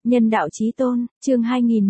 Nhân đạo chí tôn, chương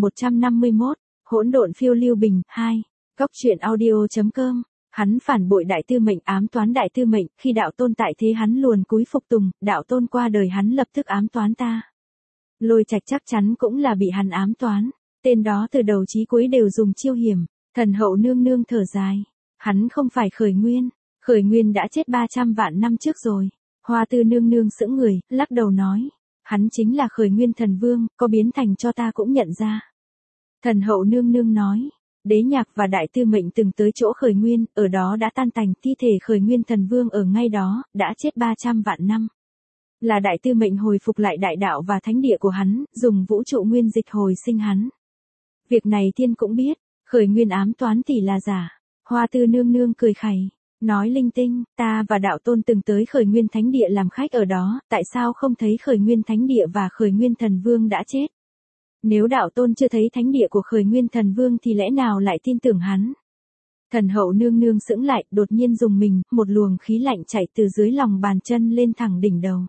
2151, hỗn độn phiêu lưu bình, 2. Góc truyện audio.com. Hắn phản bội đại tư mệnh, ám toán đại tư mệnh, khi đạo tôn tại thế hắn luồn cúi phục tùng, đạo tôn qua đời hắn lập tức ám toán ta. Lôi Trạch chắc chắn cũng là bị hắn ám toán, tên đó từ đầu chí cuối đều dùng chiêu hiểm. Thần hậu nương nương thở dài, hắn không phải Khởi Nguyên đã chết 300 vạn năm trước rồi. Hoa Tư nương nương sững người, lắc đầu nói, hắn chính là Khởi Nguyên thần vương, có biến thành cho ta cũng nhận ra. Thần hậu nương nương nói, Đế Nhạc và đại tư mệnh từng tới chỗ Khởi Nguyên, ở đó đã tan tành, thi thể Khởi Nguyên thần vương ở ngay đó, đã chết 300 vạn năm. Là đại tư mệnh hồi phục lại đại đạo và thánh địa của hắn, dùng vũ trụ nguyên dịch hồi sinh hắn. Việc này thiên cũng biết, Khởi Nguyên ám toán tỷ là giả. Hoa Tư nương nương cười khẩy, nói linh tinh, ta và đạo tôn từng tới Khởi Nguyên thánh địa làm khách ở đó, tại sao không thấy Khởi Nguyên thánh địa và Khởi Nguyên thần vương đã chết? Nếu đạo tôn chưa thấy thánh địa của Khởi Nguyên thần vương thì lẽ nào lại tin tưởng hắn? Thần hậu nương nương sững lại, đột nhiên dùng mình, một luồng khí lạnh chạy từ dưới lòng bàn chân lên thẳng đỉnh đầu.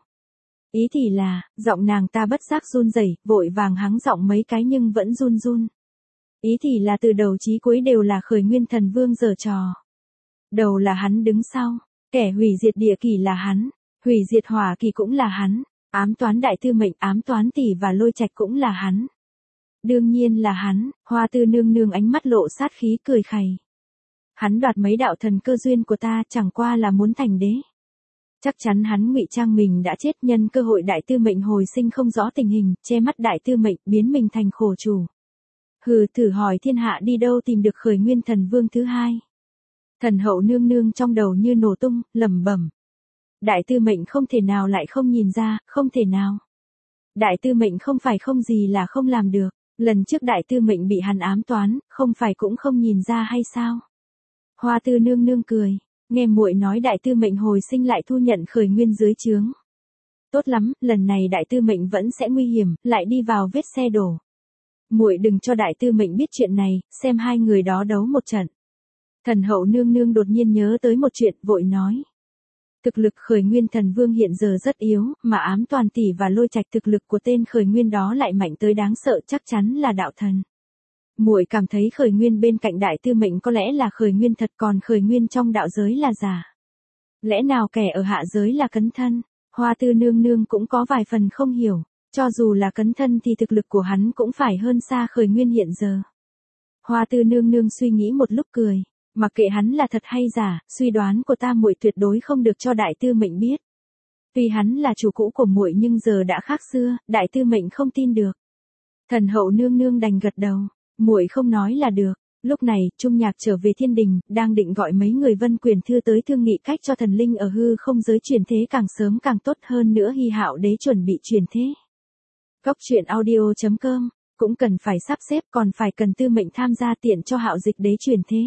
Ý thì là, giọng nàng ta bất giác run rẩy, vội vàng hắng giọng mấy cái nhưng vẫn run run. Ý thì là từ đầu chí cuối đều là Khởi Nguyên thần vương giở trò. Đầu là hắn đứng sau, kẻ hủy diệt địa kỳ là hắn, hủy diệt hỏa kỳ cũng là hắn, ám toán đại tư mệnh, ám toán tỷ và Lôi Trạch cũng là hắn. Đương nhiên là hắn. Hoa Tư nương nương ánh mắt lộ sát khí cười khẩy. Hắn đoạt mấy đạo thần cơ duyên của ta, chẳng qua là muốn thành đế. Chắc chắn hắn ngụy trang mình đã chết, nhân cơ hội đại tư mệnh hồi sinh không rõ tình hình, che mắt đại tư mệnh, biến mình thành khổ chủ. Hừ, thử hỏi thiên hạ đi đâu tìm được Khởi Nguyên thần vương thứ hai. Thần hậu nương nương trong đầu như nổ tung, lẩm bẩm. Đại tư mệnh không thể nào lại không nhìn ra, không thể nào. Đại tư mệnh không phải không gì là không làm được. Lần trước đại tư mệnh bị hắn ám toán, không phải cũng không nhìn ra hay sao? Hoa Tư nương nương cười, nghe muội nói đại tư mệnh hồi sinh lại thu nhận Khởi Nguyên dưới trướng. Tốt lắm, lần này đại tư mệnh vẫn sẽ nguy hiểm, lại đi vào vết xe đổ. Muội đừng cho đại tư mệnh biết chuyện này, xem hai người đó đấu một trận. Thần hậu nương nương đột nhiên nhớ tới một chuyện, vội nói. Thực lực Khởi Nguyên thần vương hiện giờ rất yếu, mà ám toàn tỷ và Lôi Trạch thực lực của tên Khởi Nguyên đó lại mạnh tới đáng sợ, chắc chắn là đạo thần. Muội cảm thấy Khởi Nguyên bên cạnh đại tư mệnh có lẽ là Khởi Nguyên thật, còn Khởi Nguyên trong đạo giới là giả. Lẽ nào kẻ ở hạ giới là cấn thân? Hoa Tư nương nương cũng có vài phần không hiểu, cho dù là cấn thân thì thực lực của hắn cũng phải hơn xa Khởi Nguyên hiện giờ. Hoa Tư nương nương suy nghĩ một lúc cười. Mặc kệ hắn là thật hay giả, suy đoán của ta muội tuyệt đối không được cho đại tư mệnh biết. Tuy hắn là chủ cũ của muội nhưng giờ đã khác xưa, đại tư mệnh không tin được. Thần hậu nương nương đành gật đầu, muội không nói là được. Lúc này, Trung Nhạc trở về thiên đình, đang định gọi mấy người Vân Quyền Thư tới thương nghị cách cho thần linh ở hư không giới chuyển thế càng sớm càng tốt, hơn nữa Hy Hạo Đế chuẩn bị chuyển thế. Góc truyện audio.com, cũng cần phải sắp xếp, còn phải cần tư mệnh tham gia tiện cho Hạo Dịch Đế chuyển thế.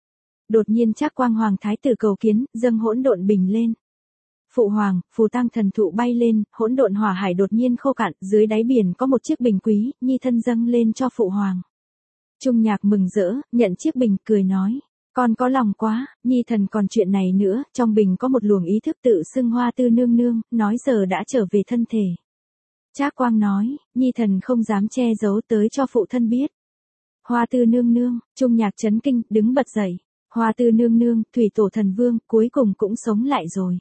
Đột nhiên Trác Quang Hoàng thái tử cầu kiến, dâng hỗn độn bình lên. Phụ hoàng, phù tăng thần thụ bay lên, hỗn độn hỏa hải đột nhiên khô cạn, dưới đáy biển có một chiếc bình quý, nhi thân dâng lên cho phụ hoàng. Trung Nhạc mừng rỡ, nhận chiếc bình, cười nói, con có lòng quá, nhi thần còn chuyện này nữa, trong bình có một luồng ý thức tự xưng Hoa Tư nương nương, nói giờ đã trở về thân thể. Trác Quang nói, nhi thần không dám che giấu, tới cho phụ thân biết. Hoa Tư nương nương, Trung Nhạc chấn kinh, đứng bật dậy. Hoa Tư nương nương, thủy tổ thần vương, cuối cùng cũng sống lại rồi.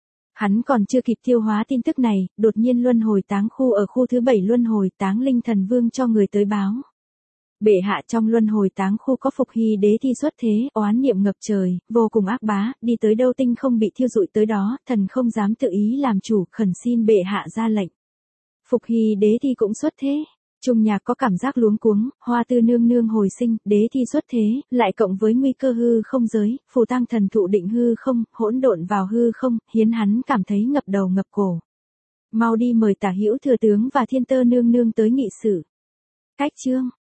Hắn còn chưa kịp tiêu hóa tin tức này, đột nhiên luân hồi táng khu ở khu thứ 7 luân hồi táng linh thần vương cho người tới báo. Bệ hạ, trong luân hồi táng khu có Phục Hy Đế thi xuất thế, oán niệm ngập trời, vô cùng ác bá, đi tới đâu tinh không bị thiêu rụi tới đó, thần không dám tự ý làm chủ, khẩn xin bệ hạ ra lệnh. Phục Hy Đế thi cũng xuất thế. Trung Nhạc có cảm giác luống cuống, Hoa Tư nương nương hồi sinh, đế thi xuất thế, lại cộng với nguy cơ hư không giới, phù tăng thần thụ định hư không, hỗn độn vào hư không, khiến hắn cảm thấy ngập đầu ngập cổ. Mau đi mời Tả Hữu thừa tướng và Thiên Tơ nương nương tới nghị sự. Cách chương